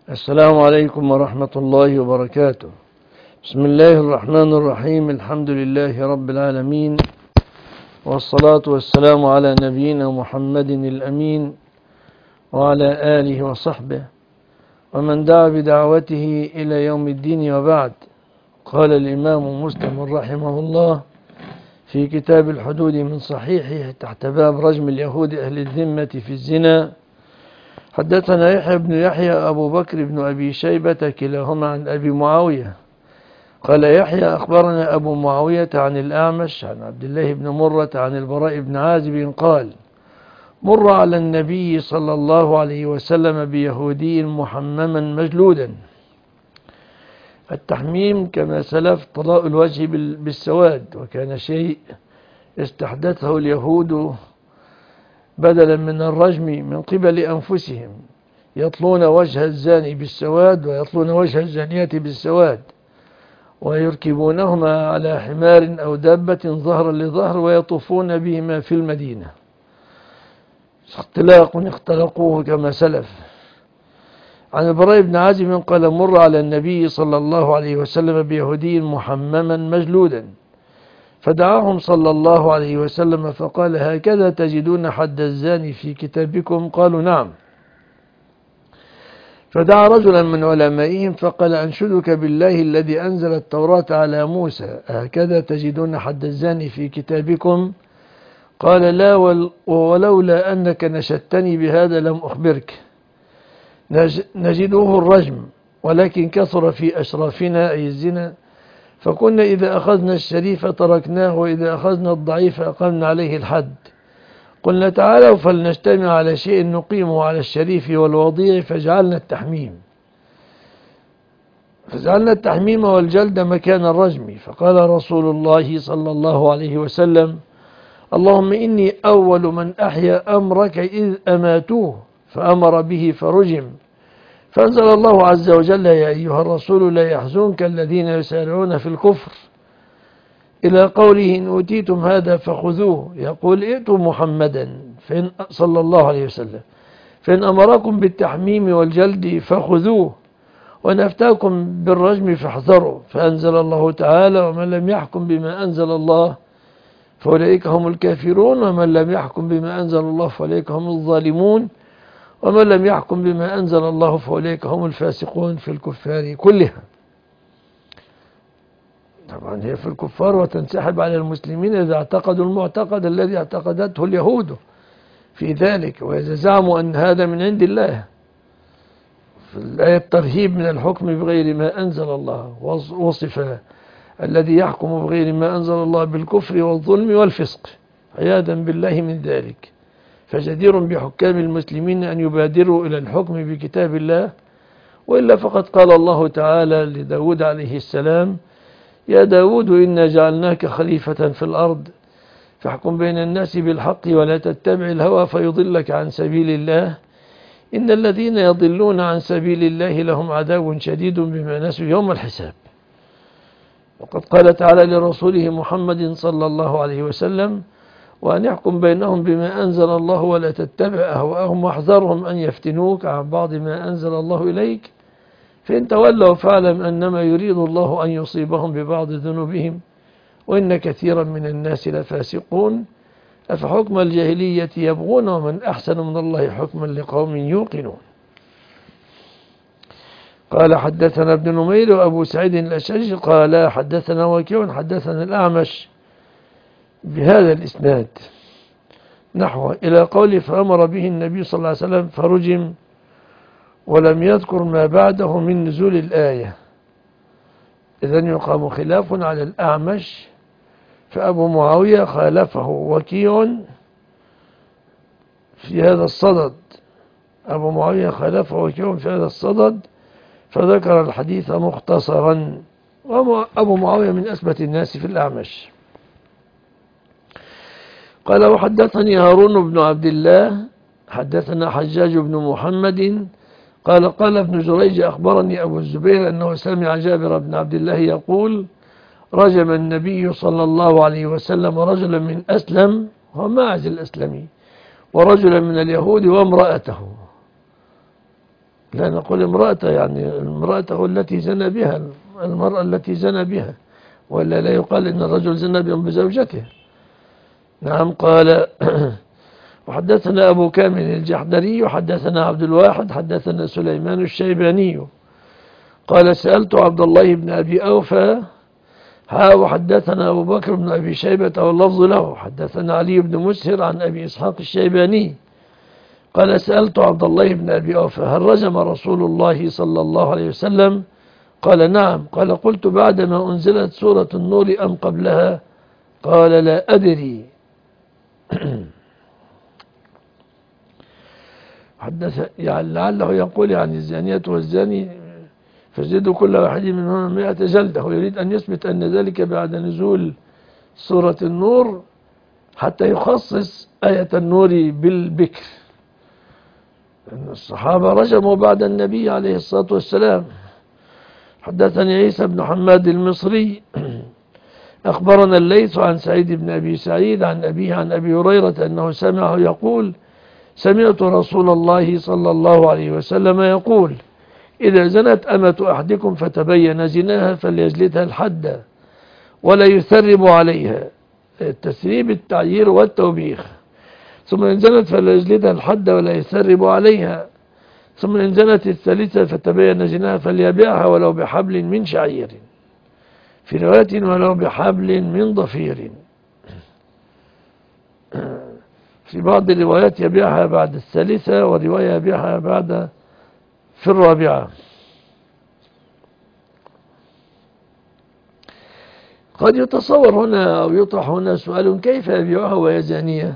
السلام عليكم ورحمة الله وبركاته. بسم الله الرحمن الرحيم. الحمد لله رب العالمين، والصلاة والسلام على نبينا محمد الأمين وعلى آله وصحبه ومن دعا بدعوته إلى يوم الدين، وبعد. قال الإمام مسلم رحمه الله في كتاب الحدود من صحيحه تحت باب رجم اليهود أهل الذمة في الزنا: حدثنا يحيى بن يحيى أبو بكر بن أبي شيبة كلاهما عن أبي معاوية قال يحيى أخبرنا أبو معاوية عن الأعمش عن عبد الله بن مرة عن البراء بن عازب قال: مر على النبي صلى الله عليه وسلم بيهودي محمما مجلودا. التحميم كما سلف طلاء الوجه بالسواد، وكان شيء استحدثه اليهود بدلا من الرجم من قبل أنفسهم، يطلون وجه الزاني بالسواد ويطلون وجه الزانية بالسواد، ويركبونهما على حمار أو دابة ظهرا لظهر ويطوفون بهما في المدينة. اختلاق اختلقوه كما سلف. عن البراء بن عازب قال: مر على النبي صلى الله عليه وسلم بيهودي محمما مجلودا، فدعاهم صلى الله عليه وسلم فقال: هكذا تجدون حد الزاني في كتابكم؟ قالوا: نعم. فدعا رجلا من علمائهم فقال: أنشدك بالله الذي أنزل التوراة على موسى، هكذا تجدون حد الزاني في كتابكم؟ قال: لا، ولولا أنك نشدتني بهذا لم أخبرك. نجده الرجم، ولكن كثر في أشرافنا أي الزنا، فكنا إذا أخذنا الشريف تركناه، وإذا أخذنا الضعيف أقمنا عليه الحد. قلنا: تعالوا فلنجتمع على شيء نقيمه على الشريف والوضيع، فجعلنا التحميم والجلد مكان الرجم. فقال رسول الله صلى الله عليه وسلم: اللهم إني أول من أحيا أمرك إذ أماتوه، فأمر به فرجم. فأنزل الله عز وجل: يا أيها الرسول لا يحزنك الذين يسارعون في الكفر، إلى قوله: إن أوتيتم هذا فخذوه. يقول: ائتوا محمدا صلى الله عليه وسلم، فإن أمركم بالتحميم والجلد فخذوه، وإن أفتاكم بالرجم فاحذروا. فأنزل الله تعالى: ومن لم يحكم بما أنزل الله فأولئك هم الكافرون، ومن لم يحكم بما أنزل الله فأولئك هم الظالمون، ومن لم يحكم بما أنزل الله فأولئك هم الفاسقون. في الكفار كلها. طبعا هي في الكفار، وتنسحب على المسلمين إذا اعتقدوا المعتقد الذي اعتقدته اليهود في ذلك، وإذا زعموا أن هذا من عند الله. في الآية الترهيب من الحكم بغير ما أنزل الله، وصف الذي يحكم بغير ما أنزل الله بالكفر والظلم والفسق، عياذا بالله من ذلك. فجدير بحكام المسلمين أن يبادروا إلى الحكم بكتاب الله، وإلا فقد قال الله تعالى لداود عليه السلام: يا داود إنا جعلناك خليفة في الأرض فاحكم بين الناس بالحق ولا تتبع الهوى فيضلك عن سبيل الله، إن الذين يضلون عن سبيل الله لهم عذاب شديد بما نسوا يوم الحساب. وقد قال تعالى لرسوله محمد صلى الله عليه وسلم: وأن يحكم بينهم بما أنزل الله ولا تتبع أهواءهم واحذرهم أن يفتنوك عن بعض ما أنزل الله إليك، فإن تولوا فاعلم أنما يريد الله أن يصيبهم ببعض ذنوبهم وإن كثيرا من الناس لفاسقون، أفحكم الجاهلية يبغون ومن أحسن من الله حكما لقوم يوقنون. قال: حدثنا ابن نمير وأبو سعيد الأشج قال: حدثنا وكيع حدثنا الأعمش بهذا الإسناد نحوه إلى قوله: فأمر به النبي صلى الله عليه وسلم فرجم، ولم يذكر ما بعده من نزول الآية. إذن يقام خلاف على الأعمش، فأبو معاوية خالفه وكيع في هذا الصدد. أبو معاوية خالفه وكيع في هذا الصدد، فذكر الحديث مختصرا. وأبو معاوية من أثبت الناس في الأعمش. قال: وحدثني هارون بن عبد الله حدثنا حجاج بن محمد قال ابن جريج: أخبرني أبو الزبير أنه سمع جابر بن عبد الله يقول: رجم النبي صلى الله عليه وسلم رجلا من أسلم وماعز الأسلمي ورجلا من اليهود وامرأته. لا نقول امرأته، يعني امرأته التي زنى بها، المرأة التي زنى بها، ولا لا يقال إن الرجل زنى بزوجته. نعم. قال وحدثنا أبو كامل الجحدري وحدثنا عبد الواحد حدثنا سليمان الشيباني قال سألت عبد الله بن أبي أوفى وحدثنا أبو بكر بن أبي شيبة واللفظ له حدثنا علي بن مسهر عن أبي إسحاق الشيباني قال سألت عبد الله بن أبي أوفى هل رجم رسول الله صلى الله عليه وسلم؟ قال نعم. قال قلت بعدما أنزلت سورة النور أم قبلها؟ قال لا أدري. حدث يعني لعله يقول يعني الزانية والزاني فاجلدوا كل واحد منهما 100 جلدة، ويريد أن يثبت أن ذلك بعد نزول سورة النور حتى يخصص آية النور بالبكر، أن الصحابة رجموا بعد النبي عليه الصلاة والسلام. حدثني عيسى بن حماد المصري أخبرنا الليث عن سعيد بن أبي سعيد عن أبيه عن أبي هريرة أنه سمعه يقول سمعت رسول الله صلى الله عليه وسلم يقول إذا زنت أمة أحدكم فتبين زناها فليجلدها الحد ولا يثرب عليها، التثريب التعيير والتوبيخ. ثم إن زنت فليجلدها الحد ولا يثرب عليها. ثم إن زنت الثالثة فتبين زناها فليبيعها ولو بحبل من شعير، في رواية ولو بحبل من ضفير. في بعض الروايات يبيعها بعد الثالثة، ورواية يبيعها بعد في الرابعة. قد يتصور هنا أو يطرح هنا سؤال كيف يبيعها وهي زانية؟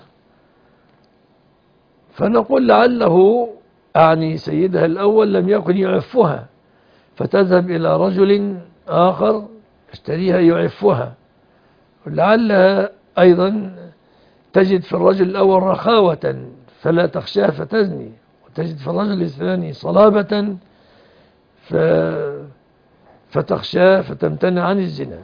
فنقول لعله أعني سيدها الأول لم يكن يعفها فتذهب إلى رجل آخر يشتريها يعفها، ولعلها أيضا تجد في الرجل الأول رخاوة فلا تخشاه فتزني، وتجد في الرجل الثاني صلابة فتخشاه فتمتنع عن الزنا.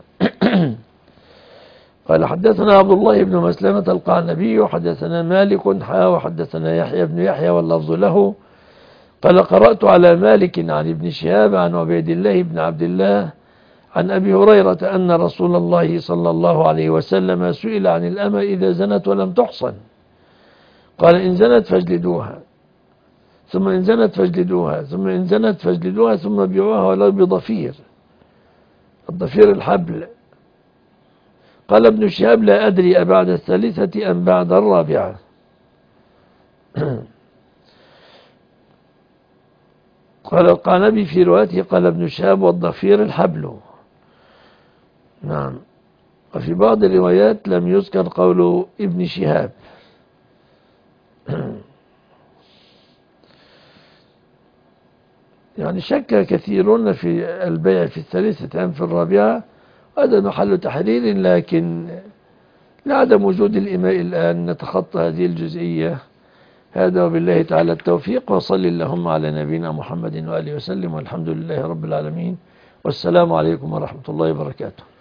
قال حدثنا عبد الله بن مسلمة القعنبي وحدثنا مالك وحدثنا يحيى بن يحيى واللفظ له قال قرأت على مالك عن ابن شهاب عن عبيد الله بن عبد الله عن أبي هريرة أن رسول الله صلى الله عليه وسلم سئل عن الأمة إذا زنت ولم تحصن، قال إن زنت فاجلدوها، ثم إن زنت فاجلدوها، ثم إن زنت فاجلدوها، ثم بيعوها ولو بضفير، الضفير الحبل. قال ابن شهاب لا أدري أبعد الثالثة أم بعد الرابعة. قال القعنبي في روايته قال ابن شهاب والضفير الحبل. نعم. وفي بعض الروايات لم يذكر قول ابن شهاب. يعني شك كثيرون في البيع في الثالثة أم في الرابعة، هذا محل تحرير، لكن لعدم وجود الإماء الآن نتخطى هذه الجزئية. هذا وبالله تعالى التوفيق، وصل اللهم على نبينا محمد وآله وسلم، والحمد لله رب العالمين، والسلام عليكم ورحمة الله وبركاته.